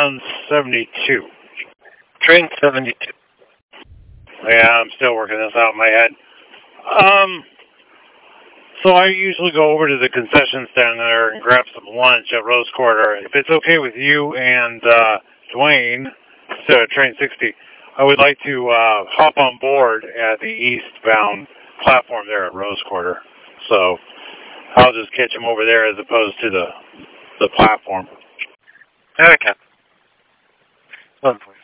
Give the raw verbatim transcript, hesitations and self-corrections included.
on seventy-two. Train seventy-two. Yeah, I'm still working this out in my head. Um, so I usually go over to the concession stand there and grab some lunch at Rose Quarter. If it's okay with you and uh, Dwayne, instead of Train sixty, I would like to uh, hop on board at the eastbound platform there at Rose Quarter. So I'll just catch him over there as opposed to the the platform. Okay. One point.